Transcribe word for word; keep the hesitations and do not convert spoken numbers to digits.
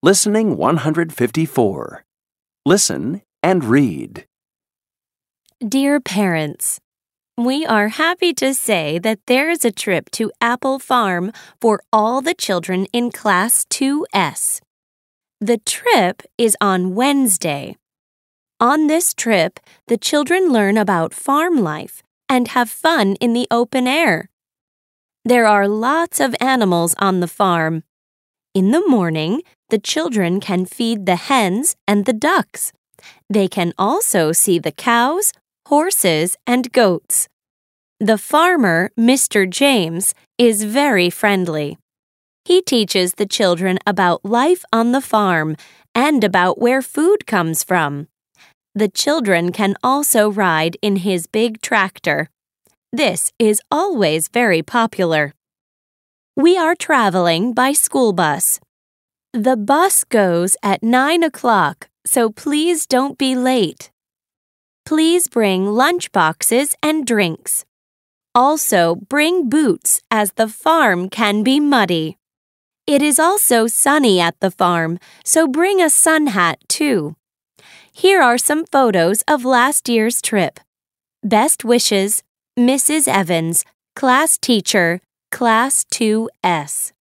Listening one hundred fifty-four. Listen and read. Dear parents, we are happy to say that there is a trip to Apple Farm for all the children in Class two S. The trip is on Wednesday. On this trip, the children learn about farm life and have fun in the open air. There are lots of animals on the farm. In the morning, the children can feed the hens and the ducks. They can also see the cows, horses, and goats. The farmer, Mister James, is very friendly. He teaches the children about life on the farm and about where food comes from. The children can also ride in his big tractor. This is always very popular. We are traveling by school bus. The bus goes at nine o'clock, so please don't be late. Please bring lunch boxes and drinks. Also, bring boots as the farm can be muddy. It is also sunny at the farm, so bring a sun hat too. Here are some photos of last year's trip. Best wishes, Missus Evans, Class Teacher, Class two S.